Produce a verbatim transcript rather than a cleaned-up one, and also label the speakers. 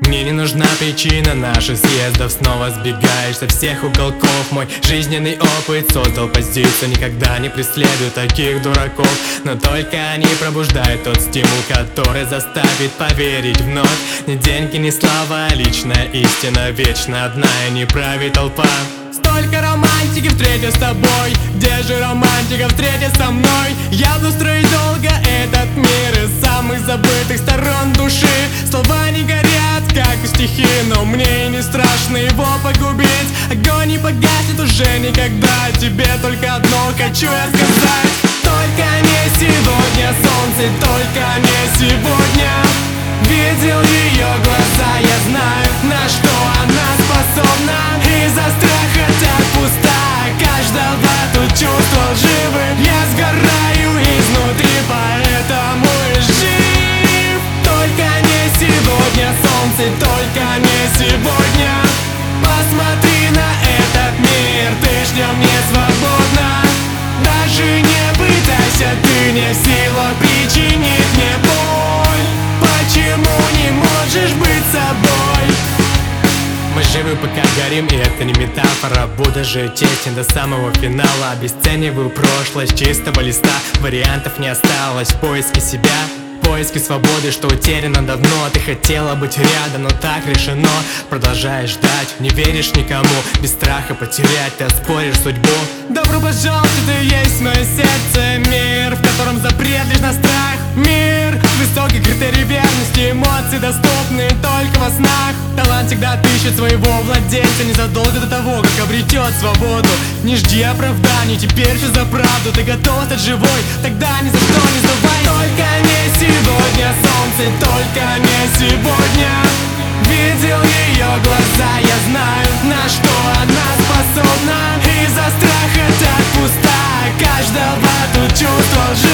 Speaker 1: Мне не нужна причина наших съездов. Снова сбегаешь со всех уголков. Мой жизненный опыт создал позицию. Никогда не преследую таких дураков, но только они пробуждают тот стимул, который заставит поверить вновь. Ни деньги, ни слава, личная истина вечно одна, и не правит толпа. Столько романтики встретил с тобой, где же романтика встретил со мной? Я буду строить долго этот мир из самых забытых сторон души. Слова не горят, как и стихи, но мне и не страшно его погубить. Огонь не погаснет уже никогда, тебе только одно хочу я сказать. Только не сегодня, солнце, только не сегодня. Видел ее глаза, я знаю, на что она способна. Из-за страха так пуста, каждого тут чувство живым. Я сгораю изнутри, поэтому и жив. Только не сегодня, солнце, только не сегодня. Посмотри на этот мир, ты ж в нем не свободна. Даже не пытайся, ты не в силах причинить мне боль. Почему не можешь быть собой? Мы живы, пока горим, и это не метафора. Буду же честен до самого финала. Обесцениваю прошлое с чистого листа. Вариантов не осталось в поиске себя, в поиске свободы, что утеряно давно. Ты хотела быть рядом, но так решено. Продолжаешь ждать, не веришь никому. Без страха потерять, ты оспоришь судьбу. Добро пожаловать, ты есть мое сердце. Мир, в котором запрет лишь на страх. Мир, высокий критерий верности. Эмоции доступны только во снах. Талант всегда отыщет своего владельца незадолго до того, как обретет свободу. Не жди оправданий, теперь все за правду. Ты готов стать живой, тогда ни за что не сдавай. Только не сегодня, солнце, только не сегодня. Видел ее глаза, я знаю, на что она способна. Из-за страха так пуста, каждого тут чувство.